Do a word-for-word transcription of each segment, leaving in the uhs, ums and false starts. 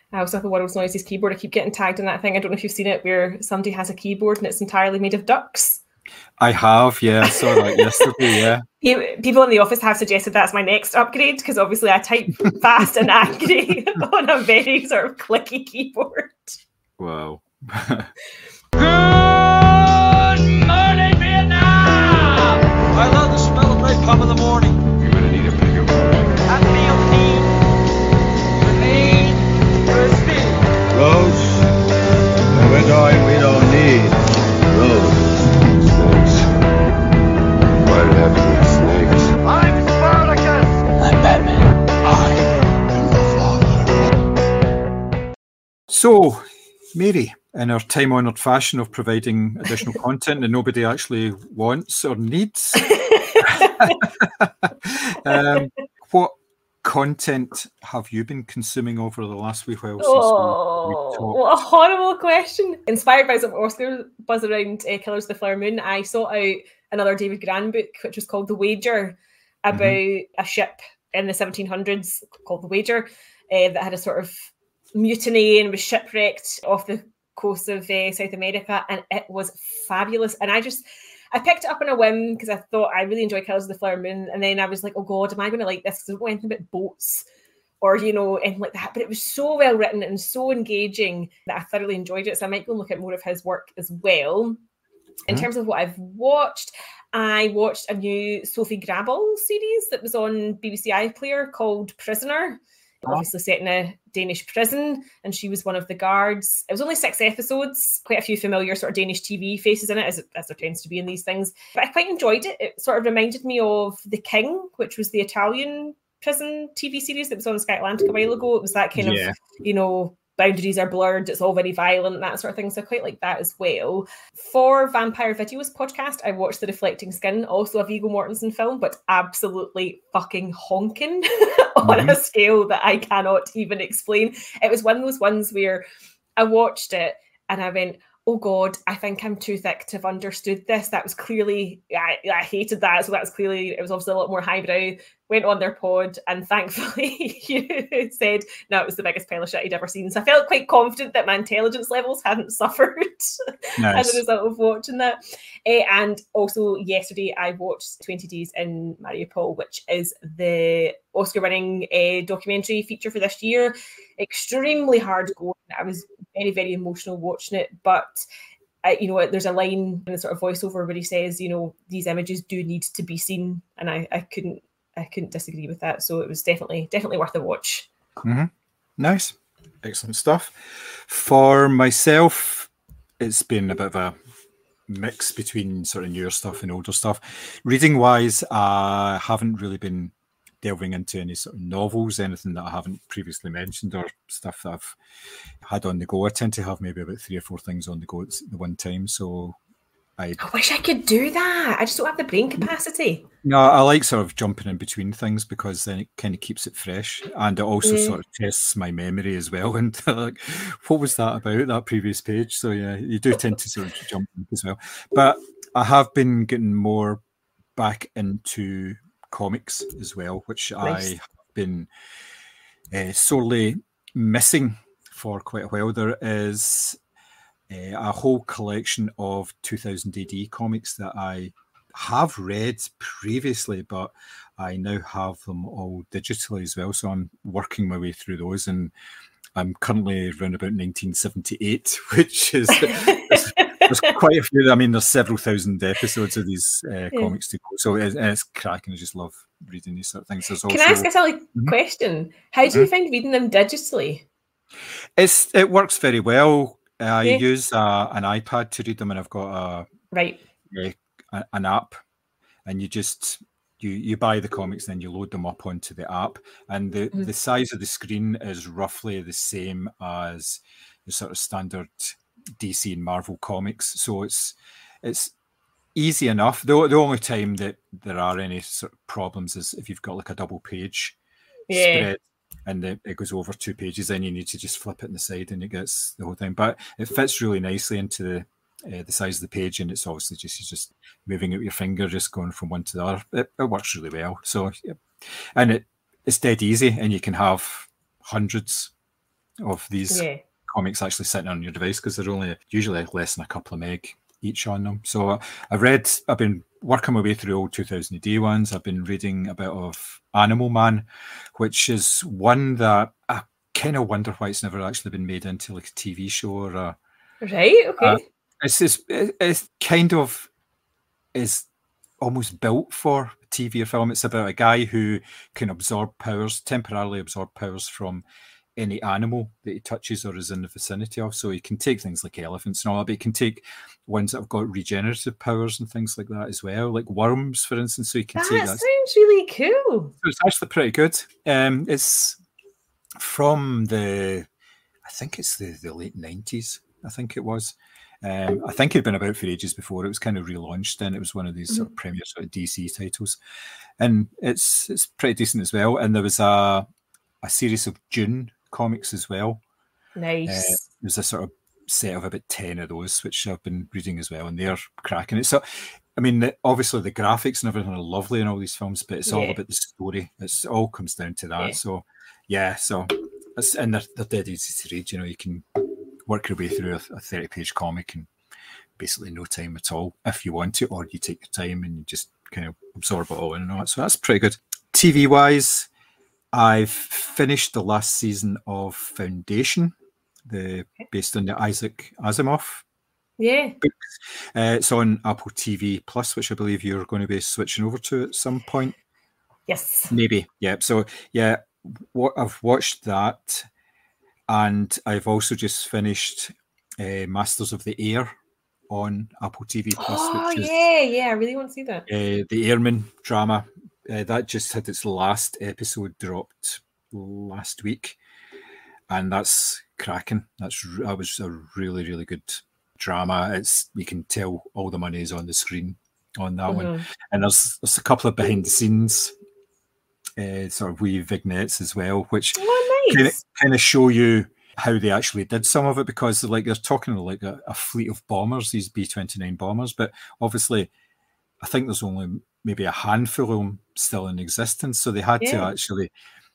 I also have the world's noisiest keyboard. I keep getting tagged in that thing. I don't know if you've seen it, where somebody has a keyboard and it's entirely made of ducks. I have, yeah. I saw that yesterday, yeah. People in the office have suggested that's my next upgrade, because obviously I type fast and angry on a very sort of clicky keyboard. Wow. Good morning, Vietnam! I love the smell of napalm in the morning. You're gonna need a bigger one. I feel need the need for speed. Roads? And we're going, we don't need roads. Snakes. Why did it have to be snakes? I'm Spartacus! I'm Batman. I am the Father. So, Mary, in our time-honoured fashion of providing additional content that nobody actually wants or needs, um, what content have you been consuming over the last wee while? Since oh, we, we what a horrible question. Inspired by some Oscar buzz around uh, Killers of the Flower Moon, I sought out another David Gran book, which was called The Wager, about mm-hmm. a ship in the seventeen hundreds called The Wager uh, that had a sort of mutiny and was shipwrecked off the coast of uh, South America, and it was fabulous. And I just I picked it up on a whim because I thought I really enjoy Killers of the Flower Moon, and then I was like, oh god, am I going to like this? Because I don't know anything about boats or, you know, anything like that. But it was so well written and so engaging that I thoroughly enjoyed it. So I might go and look at more of his work as well. In mm-hmm. terms of what I've watched, I watched a new Sophie Grabel series that was on B B C iPlayer called Prisoner. Obviously set in a Danish prison, and she was one of the guards. It was only six episodes, quite a few familiar sort of Danish T V faces in it, as, as there tends to be in these things. But I quite enjoyed it. It sort of reminded me of The King, which was the Italian prison T V series that was on Sky Atlantic a while ago. It was that kind yeah. of, you know, boundaries are blurred, it's all very violent, that sort of thing. So I quite like that as well. For Vampire Videos podcast, I watched The Reflecting Skin, also a Viggo Mortensen film, but absolutely fucking honking on mm-hmm. a scale that I cannot even explain. It was one of those ones where I watched it and I went, oh God, I think I'm too thick to have understood this. That was clearly, I, I hated that. So that was clearly, it was obviously a lot more highbrow. Went on their pod, and thankfully you said, no, it was the biggest pile of shit he'd ever seen. So I felt quite confident that my intelligence levels hadn't suffered nice. as a result of watching that. Uh, and also yesterday I watched twenty days in Mariupol, which is the Oscar-winning uh, documentary feature for this year. Extremely hard going. I was very, very emotional watching it, but uh, you know, there's a line in the sort of voiceover where he says, you know, these images do need to be seen, and I, I couldn't I couldn't disagree with that. So it was definitely definitely worth a watch. Mm-hmm. Nice. Excellent stuff. For myself, it's been a bit of a mix between sort of newer stuff and older stuff. Reading wise, I haven't really been delving into any sort of novels, anything that I haven't previously mentioned, or stuff that I've had on the go. I tend to have maybe about three or four things on the go at the one time. So I, I wish I could do that. I just don't have the brain capacity. No, I like sort of jumping in between things because then it kind of keeps it fresh, and it also mm. sort of tests my memory as well. And like, what was that about, that previous page? So yeah, you do tend to sort of jump in as well. But I have been getting more back into comics as well, which nice. I have been uh, sorely missing for quite a while. There is Uh, a whole collection of two thousand A D comics that I have read previously, but I now have them all digitally as well. So I'm working my way through those, and I'm currently around about nineteen seventy-eight, which is there's, there's quite a few. I mean, there's several thousand episodes of these uh, yeah. comics to go. So it, it's cracking. I just love reading these sort of things. There's Can also, I ask a silly mm-hmm. question? How do you mm-hmm. find reading them digitally? It's it works very well. I yeah. use uh, an iPad to read them, and I've got a right a, an app, and you just you you buy the comics, then you load them up onto the app, and the mm-hmm. the size of the screen is roughly the same as the sort of standard D C and Marvel comics. So it's it's easy enough. The the only time that there are any sort of problems is if you've got like a double page yeah. spread. And the, it goes over two pages, then you need to just flip it on the side and it gets the whole thing. But it fits really nicely into the uh, the size of the page, and it's obviously just you're just moving out your finger, just going from one to the other. It, it works really well. So, yeah. and it it's dead easy, and you can have hundreds of these Yeah. comics actually sitting on your device, because they're only usually less than a couple of meg each on them. So uh, I've read, I've been working my way through old two thousand A D ones. I've been reading a bit of Animal Man, which is one that I kind of wonder why it's never actually been made into like a T V show or a. Right. Okay. Uh, it's just, it, it's kind of is almost built for T V or film. It's about a guy who can absorb powers, temporarily absorb powers from any animal that he touches or is in the vicinity of. So he can take things like elephants and all that, but he can take ones that have got regenerative powers and things like that as well, like worms, for instance. So he can that take that. sounds really cool. So it's actually pretty good. Um, it's from the, I think it's the, the late nineties, I think it was. Um, I think it had been about for ages before. It was kind of relaunched, and it was one of these sort of premier sort of D C titles, and it's it's pretty decent as well. And there was a a series of Dune comics as well. Nice. Uh, there's a sort of set of about ten of those, which I've been reading as well, and they're cracking it. So, I mean, the, obviously the graphics and everything are lovely in all these films, but it's Yeah. all about the story. It's all comes down to that. Yeah. So, yeah. So, it's, and they're, they're dead easy to read. You know, you can work your way through a, a thirty-page comic in basically no time at all if you want to, or you take your time and you just kind of absorb it all in and all that. So that's pretty good. T V-wise, I've finished the last season of Foundation, the based on the Isaac Asimov Yeah. books. Uh, it's on Apple T V Plus, which I believe you're going to be switching over to at some point. Yes. Maybe, yeah. So, yeah, what I've watched that. And I've also just finished uh, Masters of the Air on Apple T V Plus, Oh, which is yeah, yeah. I really want to see that. uh, the Airman drama. Uh, that just had its last episode dropped last week, and that's cracking. That's that was a really, really good drama. It's you can tell all the money is on the screen on that one, Mhm. and there's there's a couple of behind the scenes uh, sort of wee vignettes as well, which Oh, kind of, nice. kind of show you how they actually did some of it, because like they're talking like a, a fleet of bombers, these B twenty-nine bombers, but obviously I think there's only maybe a handful of them still in existence, so they had to Yeah. actually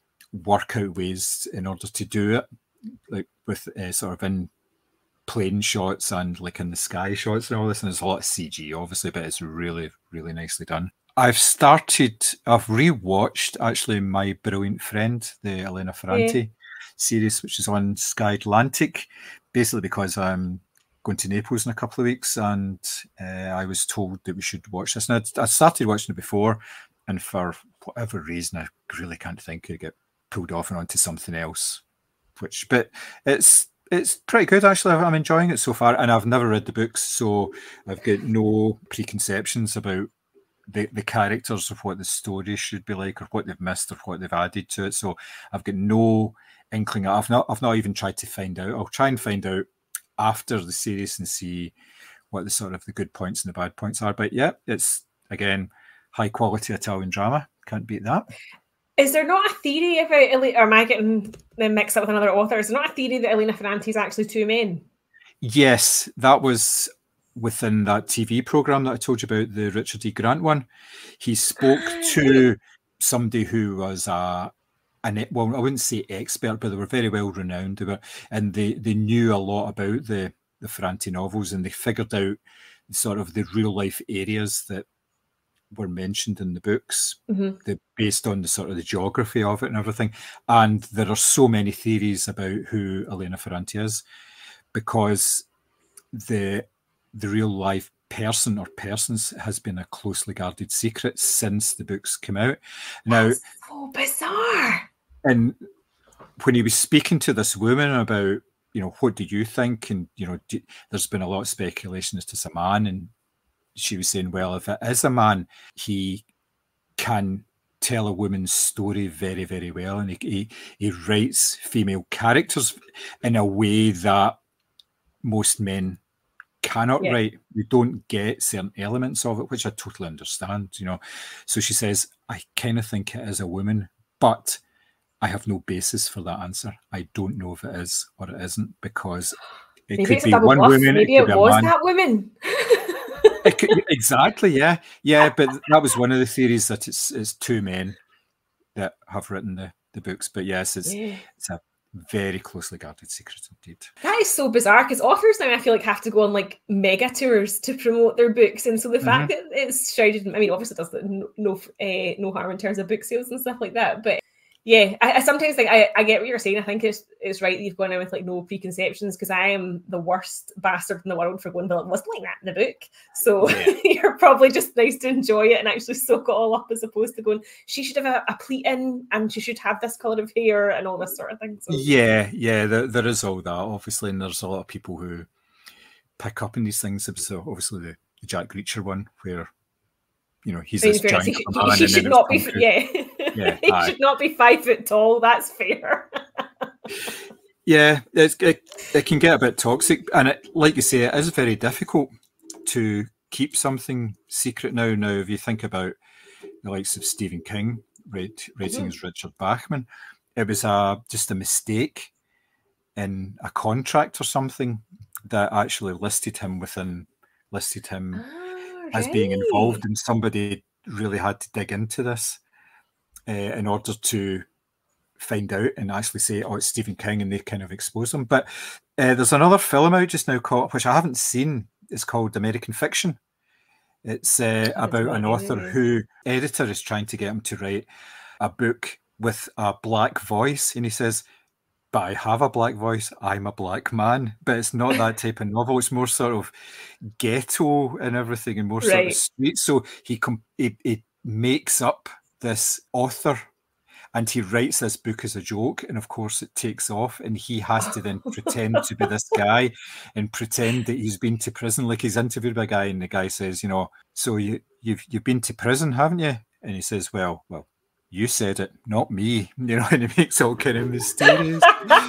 work out ways in order to do it, like with uh, sort of in plane shots and like in the sky shots and all this, and there's a lot of C G obviously, but it's really, really nicely done. I've started, I've rewatched actually My Brilliant Friend, the Elena Ferrante Yeah. series, which is on Sky Atlantic, basically because I'm going to Naples in a couple of weeks, and uh, I was told that we should watch this. And I'd, I started watching it before, and for whatever reason, I really can't think I get pulled off and onto something else. Which, but it's it's pretty good actually. I'm enjoying it so far, and I've never read the books, so I've got no preconceptions about the, the characters of what the story should be like, or what they've missed, or what they've added to it. So I've got no inkling. I've not I've not even tried to find out. I'll try and find out after the series and see what the sort of the good points and the bad points are. But yeah, it's again high quality Italian drama. Can't beat that. Is there not a theory about Elena, or am I getting them mixed up with another author? Is there not a theory that Elena Ferrante is actually two men? Yes, that was within that T V program that I told you about, the Richard E. Grant one. He spoke to somebody who was a, an, well, I wouldn't say expert, but they were very well renowned about, and they, they knew a lot about the, the Ferrante novels, and they figured out sort of the real life areas that were mentioned in the books, Mhm. the, based on the sort of the geography of it and everything. And there are so many theories about who Elena Ferrante is, because the the real life person or persons has been a closely guarded secret since the books came out. Now, That's so bizarre. and when he was speaking to this woman about, you know, what do you think? And, you know, do, there's been a lot of speculation as to it's a man. And she was saying, well, if it is a man, he can tell a woman's story very, very well. And he, he, he writes female characters in a way that most men cannot Yeah. write. We don't get certain elements of it, which I totally understand, you know. So she says, I kind of think it is a woman, but I have no basis for that answer. I don't know if it is or it isn't, because it Maybe could it's a be double one bluff. woman, Maybe it it could be a was man. that woman. It could, exactly, yeah, yeah. But that was one of the theories, that it's it's two men that have written the, the books. But yes, it's Yeah. it's a very closely guarded secret indeed. That is so bizarre because authors now I feel like have to go on like mega tours to promote their books, and so the mm-hmm. fact that it's shrouded, I mean, obviously does no no, uh, no harm in terms of book sales and stuff like that, but yeah, I, I sometimes think I, I get what you're saying. I think it's it's right that you've gone in with like no preconceptions, because I am the worst bastard in the world for going, well, it wasn't like that in the book. So yeah. You're probably just nice to enjoy it and actually soak it all up, as opposed to going, she should have a, a pleat in and she should have this colour of hair and all this sort of thing. So. Yeah, yeah, there, there is all that, obviously, and there's a lot of people who pick up on these things. It was obviously the, the Jack Reacher one where, you know, he's this giant he, man. He should not be, yeah. yeah he aye. should not be five foot tall. That's fair. yeah, it's, it it can get a bit toxic, and it, like you say, it is very difficult to keep something secret now. Now, if you think about the likes of Stephen King, writing mm-hmm. as Richard Bachman, it was a just a mistake in a contract or something that actually listed him within listed him. Ah. As being involved, and somebody really had to dig into this uh, in order to find out and actually say, oh, it's Stephen King, and they kind of expose him. But uh, there's another film out just now called, which I haven't seen, it's called American Fiction. It's uh, about an author who, editor is trying to get him to write a book with a black voice, and he says, but I have a black voice, I'm a black man. But it's not that type of novel. It's more sort of ghetto and everything, and more right. sort of street. So he, com- he he makes up this author, and he writes this book as a joke. And of course it takes off, and he has to then pretend to be this guy and pretend that he's been to prison. Like, he's interviewed by a guy, and the guy says, you know, so you, you've you've been to prison, haven't you? And he says, well, well, you said it, not me, you know, and it makes all kind of mysterious.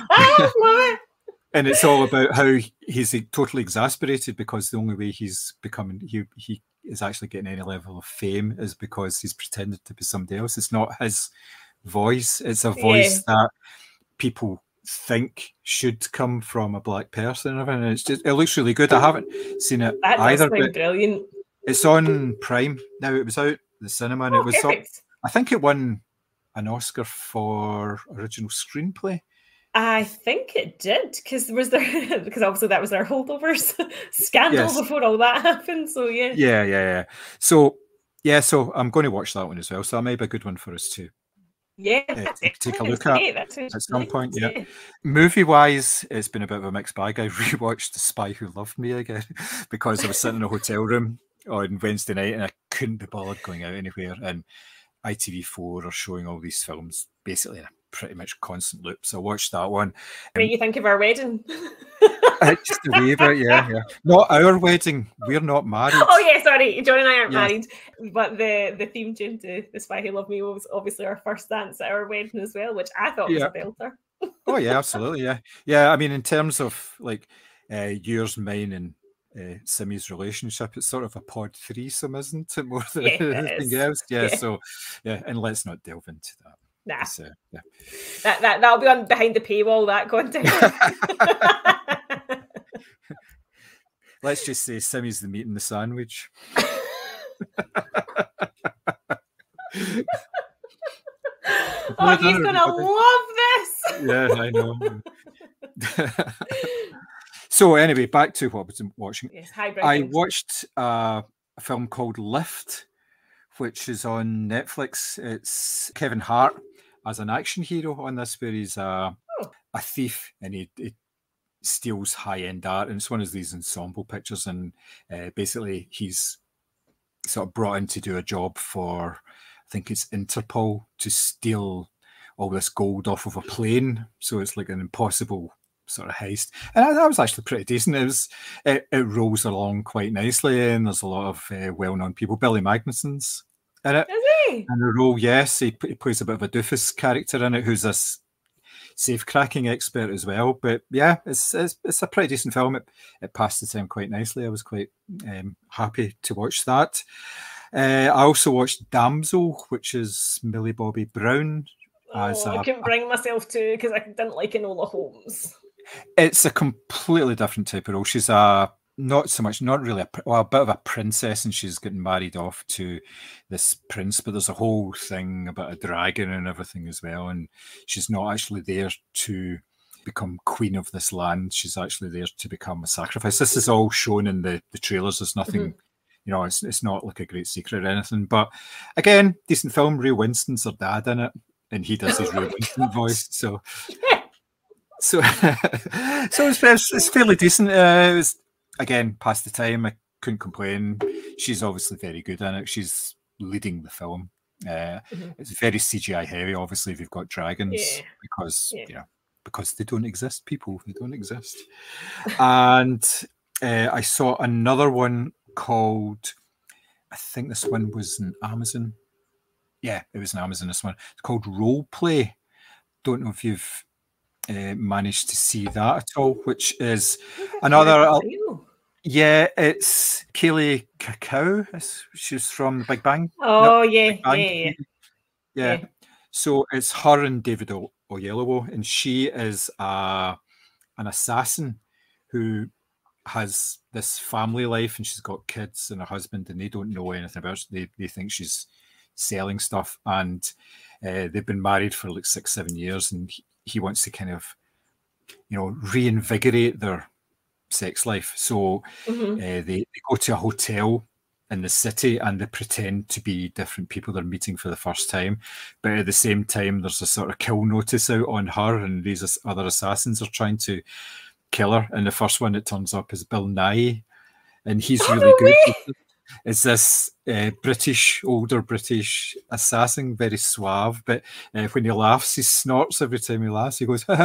And it's all about how he's totally exasperated because the only way he's becoming, he, he is actually getting any level of fame is because he's pretended to be somebody else. It's not his voice, it's a voice yeah. that people think should come from a black person and everything. And it's just, it looks really good. I haven't seen it that either. But brilliant. It's on Prime now. It was out the cinema, and oh, it was up, I think it won an Oscar for original screenplay. I think it did, because was there because obviously that was their holdovers scandal yes. before all that happened. So yeah, yeah, yeah, yeah. So yeah, so I'm going to watch that one as well. So that may be a good one for us to yeah uh, take a look at at some really point. Yeah, yeah. Movie wise, it's been a bit of a mixed bag. I rewatched The Spy Who Loved Me again because I was sitting in a hotel room on Wednesday night and I couldn't be bothered going out anywhere, and I T V four are showing all these films basically in a pretty much constant loop. So I watched that one. What do you think of our wedding? uh, just a wee bit, yeah, yeah. Not our wedding. We're not married. Oh yeah, sorry. John and I aren't yes. married. But the, the theme tune to The Spy Who Loved Me was obviously our first dance at our wedding as well, which I thought yeah. was a belter. Oh yeah, absolutely, yeah. Yeah, I mean, in terms of like uh, yours, mine, and Uh, Simi's relationship, it's sort of a pod threesome, isn't it? More than yeah, anything else. Yeah, yeah. So yeah, and let's not delve into that. Nah, uh, yeah. that that that'll be on behind the paywall. That content. Let's just say Simi's the meat and the sandwich. Oh, he's gonna love this. Yeah, I know. So anyway, back to what I was watching. Yes, I watched uh, a film called Lift, which is on Netflix. It's Kevin Hart as an action hero on this, where he's a, oh. a thief, and he, he steals high-end art. And it's one of these ensemble pictures, and uh, basically he's sort of brought in to do a job for, I think it's Interpol, to steal all this gold off of a plane. So it's like an impossible sort of heist, and that was actually pretty decent. It was it, it rolls along quite nicely, and there's a lot of uh, well-known people. Billy Magnuson's in it. Is he? And the role, yes, he, he plays a bit of a doofus character in it, who's this safe cracking expert as well. But yeah, it's it's, it's a pretty decent film. It, it passed the time quite nicely. I was quite um, happy to watch that. Uh, I also watched Damsel, which is Millie Bobby Brown. As oh, a, I couldn't bring myself to, because I didn't like Enola Holmes. It's a completely different type of role. She's a not so much, not really a, well, a bit of a princess, and she's getting married off to this prince. But there's a whole thing about a dragon and everything as well, and she's not actually there to become queen of this land. She's actually there to become a sacrifice. This is all shown in the, the trailers. There's nothing, mm-hmm. you know, it's it's not like a great secret or anything. But again, decent film. Ray Winston's her dad in it, and he does his Ray Winston voice. So, so, so it's, it's, it's fairly decent. Uh, it was, again, past the time. I couldn't complain. She's obviously very good in it. She's leading the film. Uh, mm-hmm. It's very C G I heavy, obviously, if you've got dragons, yeah. because yeah. you know, because they don't exist, people. They don't exist. And uh, I saw another one called, I think this one was an Amazon. Yeah, it was an Amazon, this one. It's called Role Play. Don't know if you've uh, managed to see that at all, which is another... Uh, yeah, it's Kaylee Cuoco. She's from The Big Bang. Oh, no, yeah, Bang. yeah, yeah, yeah. Yeah. So it's her and David o- Oyelowo, and she is uh, an assassin who has this family life, and she's got kids and a husband, and they don't know anything about it. They, they think she's selling stuff, and uh, they've been married for like six, seven years, and he, he wants to kind of, you know, reinvigorate their sex life. So mm-hmm. uh, they, they go to a hotel in the city and they pretend to be different people they're meeting for the first time, but at the same time there's a sort of kill notice out on her, and these other assassins are trying to kill her. And the first one that turns up is Bill Nighy, and he's oh, really no good. Way. It's this uh, British, older British assassin, very suave, but uh, when he laughs, he snorts every time he laughs. He goes,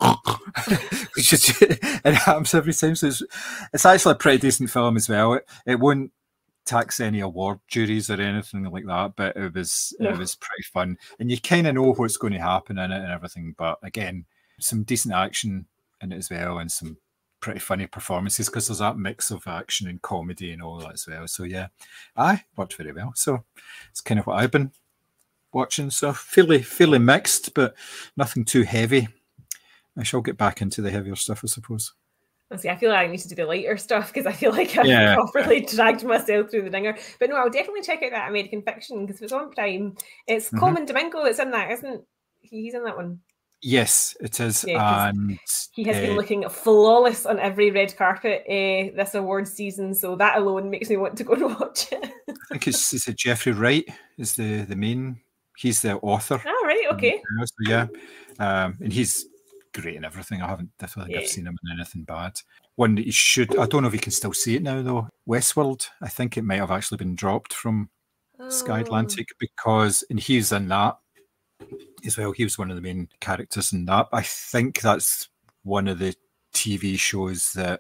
which is, it happens every time. So it's, it's actually a pretty decent film as well. It, it won't tax any award juries or anything like that, but it was no. it was pretty fun. And you kind of know what's going to happen in it and everything. But again, some decent action in it as well, and some pretty funny performances, because there's that mix of action and comedy and all that as well. So yeah, I worked very well. So it's kind of what I've been watching. So fairly fairly mixed, but nothing too heavy. I shall get back into the heavier stuff, I suppose. See, I feel like I need to do the lighter stuff, because I feel like I've yeah. properly dragged myself through the ringer. But no, I'll definitely check out that American Fiction, because if it's on Prime, it's mm-hmm. Colman Domingo that's in that, isn't he? He's in that one. Yes, it is. Yeah, and he has uh, been looking flawless on every red carpet uh, this award season, so that alone makes me want to go and watch it. I think it's, it's Jeffrey Wright is the, the main, he's the author. Oh, right, okay. So, yeah, um, and he's great in everything. I haven't, I don't think yeah. I've seen him in anything bad. One that you should, I don't know if you can still see it now though, Westworld. I think it might have actually been dropped from oh. Sky Atlantic, because, and he's in that as well. He was one of the main characters in that. I think that's one of the T V shows that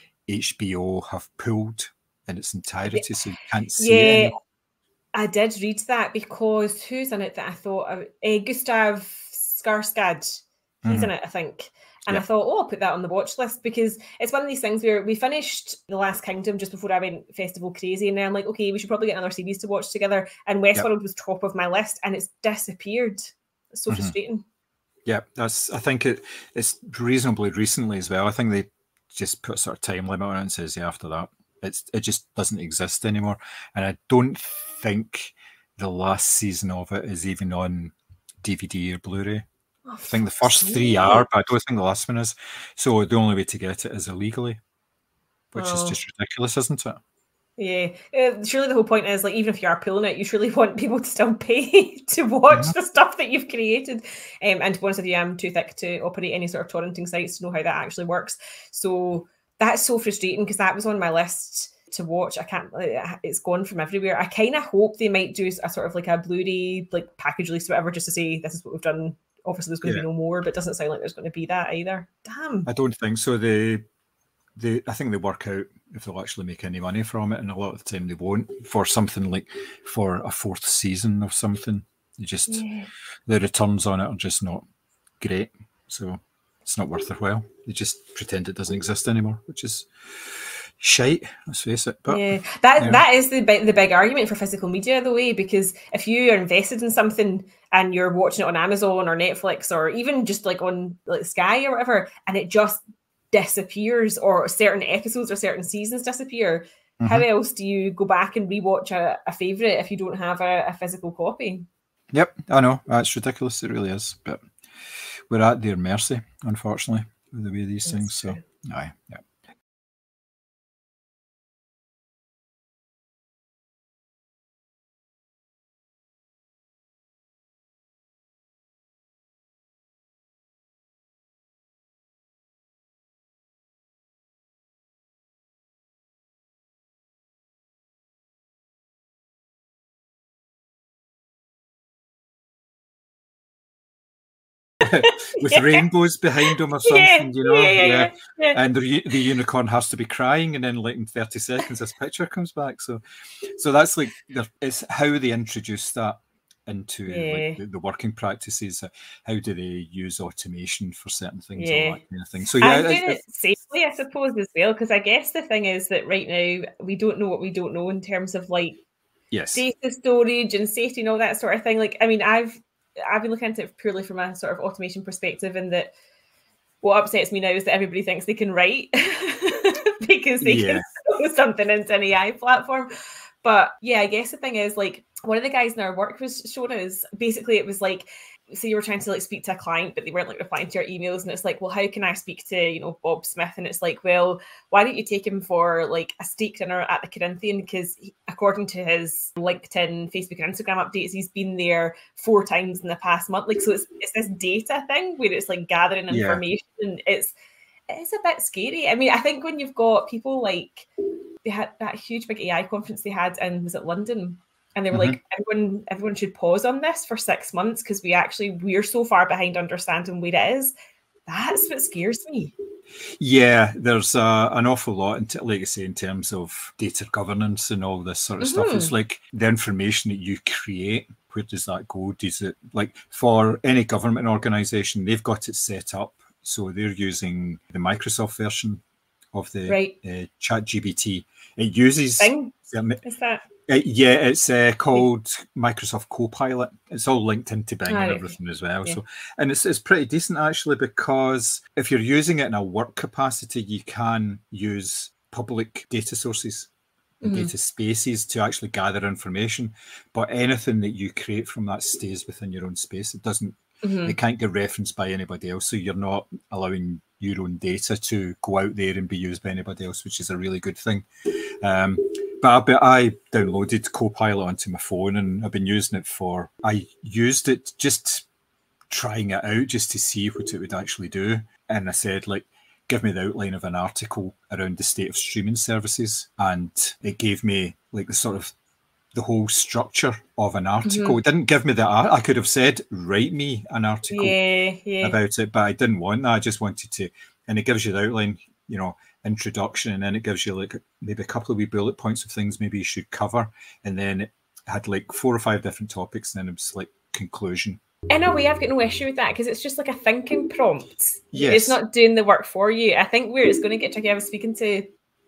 H B O have pulled in its entirety, so you can't see yeah, it anymore. I did read that, because who's in it that I thought of? Uh, Gustav Skarsgård. He's mm-hmm. in it, I think. And yeah. I thought, oh, I'll put that on the watch list, because it's one of these things where we finished The Last Kingdom just before I went festival crazy, and then I'm like, okay, we should probably get another series to watch together. And Westworld yep. was top of my list, and it's disappeared. It's so mm-hmm. frustrating. Yeah, that's. I think it, it's reasonably recently as well. I think they just put a sort of time limit on it and says, yeah, after that, it's it just doesn't exist anymore. And I don't think the last season of it is even on D V D or Blu-ray. Oh, I think the first three are, but I don't think the last one is. So the only way to get it is illegally, which oh. is just ridiculous, isn't it? Yeah, uh, surely the whole point is, like, even if you are pulling it, you surely want people to still pay to watch mm-hmm. the stuff that you've created. Um, and to be honest with you, I'm too thick to operate any sort of torrenting sites to know how that actually works. So that's so frustrating, because that was on my list to watch. I can't, it's gone from everywhere. I kind of hope they might do a sort of like a Blu-ray, like package release or whatever, just to say this is what we've done. Obviously there's going yeah. to be no more, but it doesn't sound like there's going to be that either. Damn. I don't think so. They, they, I think they work out if they'll actually make any money from it, and a lot of the time they won't. For something like, for a fourth season of something, you just yeah. the returns on it are just not great, so it's not worth their while. They just pretend it doesn't exist anymore, which is shite, let's face it. But yeah, that anyway. that is the big the big argument for physical media, the way, because if you are invested in something and you're watching it on Amazon or Netflix or even just like on like Sky or whatever, and it just disappears, or certain episodes or certain seasons disappear, mm-hmm. how else do you go back and rewatch a, a favourite if you don't have a, a physical copy? Yep, I know, that's ridiculous, it really is, but we're at their mercy, unfortunately, with the way these That's things. true. So, aye, yeah. With Yeah. rainbows behind them or something, Yeah, you know, yeah, yeah, yeah, yeah. and the u- the unicorn has to be crying, and then like in thirty seconds, this picture comes back. So, so that's like the- it's how they introduce that into Yeah. like the, the working practices. uh, How do they use automation for certain things, all Yeah. that kind of thing. So yeah, And it- doing it- it safely, I suppose, as well, because I guess the thing is that right now we don't know what we don't know in terms of like yes, data storage and safety and all that sort of thing. Like, I mean, I've I've been looking at it purely from a sort of automation perspective, and that what upsets me now is that everybody thinks they can write because they Yeah. can throw something into an A I platform. But yeah, I guess the thing is, like, one of the guys in our work was showing us, basically it was like, so you were trying to like speak to a client, but they weren't like replying to your emails, and it's like, well, how can I speak to, you know, Bob Smith? And it's like, well, why don't you take him for like a steak dinner at the Corinthian? Because according to his LinkedIn, Facebook, and Instagram updates, he's been there four times in the past month. Like, so it's it's this data thing where it's like gathering Yeah. information, and it's it's a bit scary. I mean, I think when you've got people like, they had that huge big A I conference they had in, was it London? And they were Mhm. like, everyone, everyone should pause on this for six months because we actually, we're so far behind understanding where it is. That's what scares me. Yeah, there's uh, an awful lot, in t- like I say, in terms of data governance and all this sort of stuff. It's Mhm. like the information that you create, where does that go? Does it, like for any government organization, they've got it set up. So they're using the Microsoft version of the Right. uh, ChatGPT. It uses... Thing? um, Is that? Uh, yeah, it's uh, called Microsoft Copilot. It's all linked into Bing Ah, and right. everything as well. Yeah. So, and it's it's pretty decent actually, because if you're using it in a work capacity, you can use public data sources and Mhm. data spaces to actually gather information. But anything that you create from that stays within your own space. It doesn't. Mhm. It can't get referenced by anybody else. So you're not allowing your own data to go out there and be used by anybody else, which is a really good thing. Um, But I, but I downloaded Copilot onto my phone, and I've been using it for, I used it just trying it out just to see what it would actually do. And I said, like, give me the outline of an article around the state of streaming services. And it gave me like the sort of the whole structure of an article. Mhm. It didn't give me that. I could have said, write me an article Yeah, yeah. about it, but I didn't want that. I just wanted to, and it gives you the outline, you know, introduction, and then it gives you like maybe a couple of wee bullet points of things maybe you should cover, and then it had like four or five different topics, and then it was like conclusion. In a way, I've got no issue with that because it's just like a thinking prompt. Yes. It's not doing the work for you. I think where it's going to get tricky, I was speaking to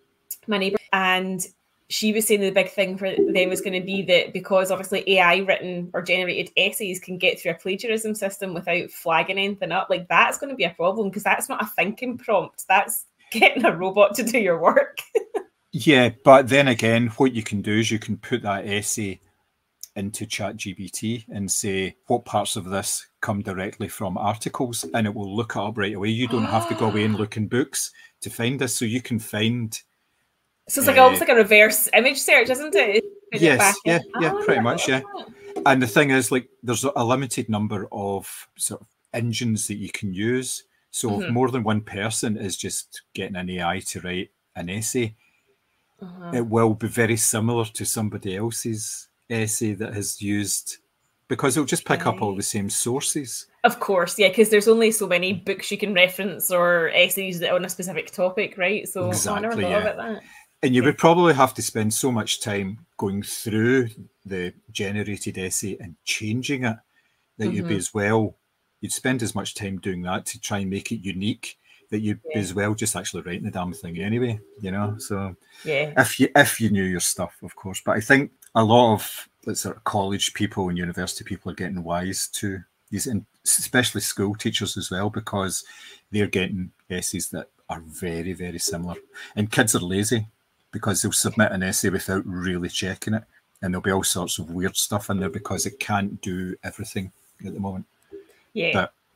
my neighbour, and she was saying the big thing for them was going to be that because obviously A I written or generated essays can get through a plagiarism system without flagging anything up, like that's going to be a problem because that's not a thinking prompt. That's getting a robot to do your work. Yeah, but then again, what you can do is you can put that essay into ChatGPT and say, what parts of this come directly from articles, and it will look it up right away. You don't have to go away and look in books to find this, so you can find... So it's like uh, almost like a reverse image search, isn't it? Put it Yes, back yeah, in. yeah, Oh, pretty I much, love yeah. that. And the thing is, like, there's a limited number of sort of engines that you can use. So if Mhm. more than one person is just getting an A I to write an essay, Uh-huh. it will be very similar to somebody else's essay that has used, because it'll just pick up all Right. the same sources. Of course, yeah, because there's only so many books you can reference or essays that are on a specific topic, right? So oh, I never Exactly, thought yeah. about that. And you Yeah. would probably have to spend so much time going through the generated essay and changing it that you'd be Mhm. as well, you'd spend as much time doing that to try and make it unique that you'd be Yeah. as well just actually writing the damn thing anyway, you know? So Yeah. if you if you knew your stuff, of course. But I think a lot of like, sort of college people and university people are getting wise to these, and especially school teachers as well, because they're getting essays that are very, very similar. And kids are lazy because they'll submit an essay without really checking it, and there'll be all sorts of weird stuff in there because it can't do everything at the moment. Yeah. But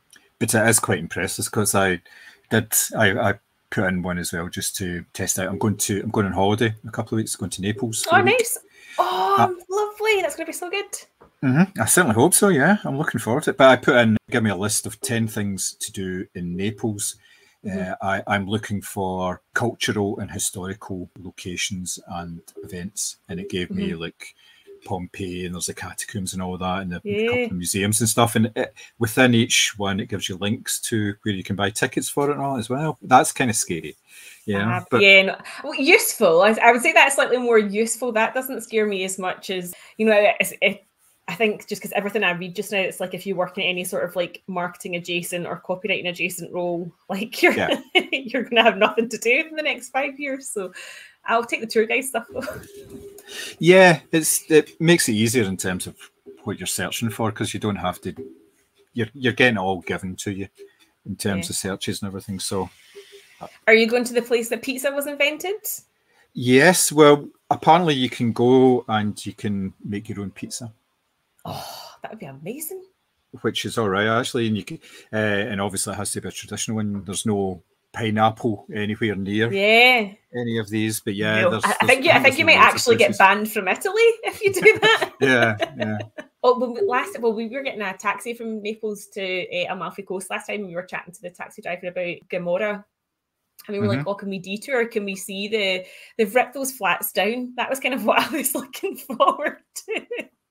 but it is quite impressive because I did I, I put in one as well just to test out. I'm going to I'm going on holiday in a couple of weeks. Going to Naples. For Oh, a week. nice! Oh, Uh, lovely! That's going to be so good. Mm-hmm. I certainly hope so. Yeah, I'm looking forward to it. But I put in give me a list of ten things to do in Naples. Mm-hmm. Uh, I, I'm looking for cultural and historical locations and events, and it gave me Mhm. like Pompeii, and there's the catacombs and all that, and the Yeah. couple of museums and stuff. And it, within each one, it gives you links to where you can buy tickets for it and all as well. That's kind of scary, yeah. Uh, but yeah, no, well, useful. I, I would say that's slightly more useful. That doesn't scare me as much as, you know, it's, it, I think just because everything I read just now, it's like if you work in any sort of like marketing adjacent or copywriting adjacent role, like you're Yeah. you're going to have nothing to do in the next five years. So I'll take the tour guide stuff though. yeah, it's it makes it easier in terms of what you're searching for because you don't have to. You're you're getting it all given to you in terms Yeah. of searches and everything. So. Are you going to the place that pizza was invented? Yes, well, apparently you can go and you can make your own pizza, Oh, that would be amazing. which is all right actually. And you can, uh, and obviously it has to be a traditional one. There's no pineapple anywhere near Yeah. any of these, but yeah, No, there's, I, I there's- think you, I think there's you might loads of actually get places. banned from Italy if you do that. Yeah, yeah. Oh, well, last well, we were getting a taxi from Naples to uh, Amalfi Coast last time. We were chatting to the taxi driver about Gomorrah, and we were Mhm. like, "Oh, can we detour? Can we see the? They've ripped those flats down." That was kind of what I was looking forward to.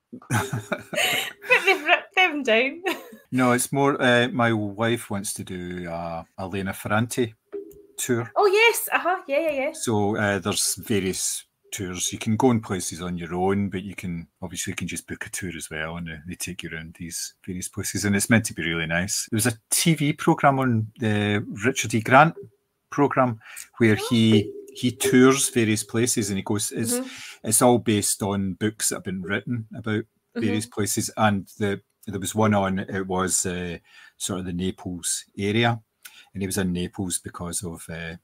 But they've ripped them down. No, it's more. Uh, my wife wants to do uh, Elena Ferrante tour. Oh yes, uh huh, yeah, yeah, yeah. So uh, there's various tours. You can go in places on your own, but you can obviously you can just book a tour as well, and uh, they take you around these various places, and it's meant to be really nice. There was a T V program on the Richard E. Grant program where he he tours various places, and he goes. It's Mhm. it's all based on books that have been written about various places, and the there was one on it was uh, sort of the Naples area, and he was in Naples because of. Uh,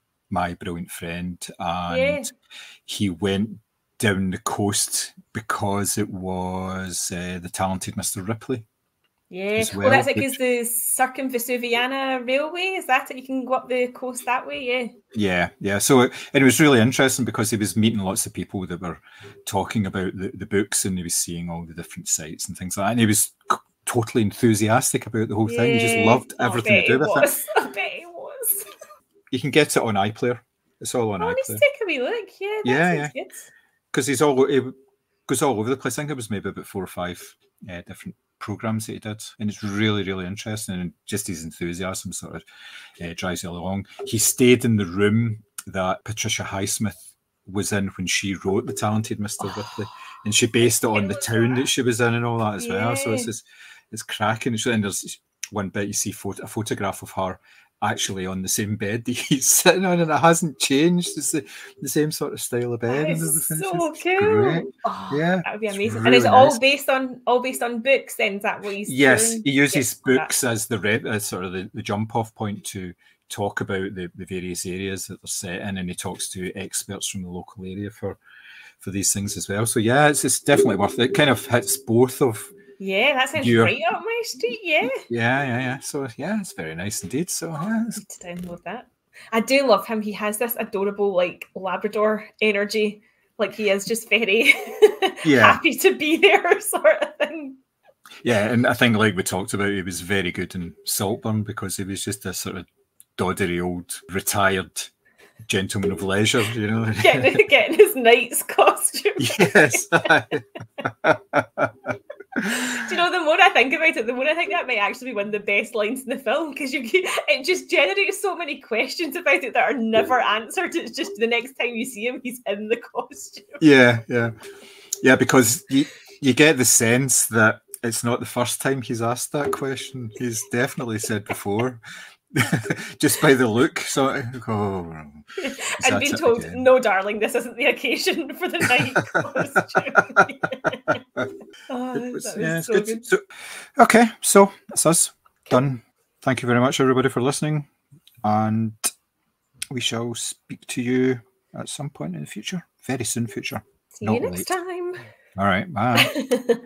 My Brilliant Friend, and Yeah. he went down the coast because it was uh, the talented Mister Ripley. Yeah, as well, that's well, like is the Circumvesuviana Railway. Is that it? You can go up the coast that way. Yeah. Yeah, yeah. So it, and it was really interesting because he was meeting lots of people that were talking about the, the books, and he was seeing all the different sites and things like that. And he was c- totally enthusiastic about the whole thing. He just Yeah. loved Oh, I everything bet to do with it. was. I bet it was. You can get it on iPlayer. It's all on Oh, let's iPlayer take a wee look. Yeah, that Yeah, sounds good. because he's all it goes all over the place. I think it was maybe about four or five uh, different programs that he did, and it's really, really interesting. And just his enthusiasm sort of uh, drives you along. He stayed in the room that Patricia Highsmith was in when she wrote The Talented Mister Ripley, and she based it on the town that she was in and all that as well. So it's Yeah. just, it's cracking. And there's one bit you see photo, a photograph of her actually on the same bed that he's sitting on, and it hasn't changed. It's the, the same sort of style of bed. That and is everything. It's so just cool. great. Oh, Yeah, that would be it's amazing. and really it's all nice. based on all based on books. Then is that what he's Yes, doing? he uses Yes, that- books as the rep, as sort of the, the jump off point to talk about the, the various areas that they're set in, and he talks to experts from the local area for for these things as well. So yeah, it's, it's definitely worth it. It kind of hits both of Yeah, that sounds You're- right up my street. Yeah, yeah, yeah, yeah. So yeah, it's very nice indeed. So yeah, I it's- need to download that. I do love him. He has this adorable like Labrador energy. Like he is just very Yeah. happy to be there, sort of thing. yeah, and I think like we talked about, he was very good in Saltburn because he was just a sort of doddery old retired gentleman of leisure, you know. Getting, getting his knight's costume. Yes. Do you know, the more I think about it, the more I think that might actually be one of the best lines in the film because you it just generates so many questions about it that are never answered. It's just the next time you see him, he's in the costume. Yeah, yeah, yeah. Because you you get the sense that it's not the first time he's asked that question. He's definitely said before, just by the look. So, oh, is And that being it told, again? no, darling, this isn't the occasion for the night costume. Oh, It was- that was yeah, it's so good. good. So, okay, so that's us done. Thank you very much, everybody, for listening, and we shall speak to you at some point in the future, very soon future. See Not you next late. time. All right, bye.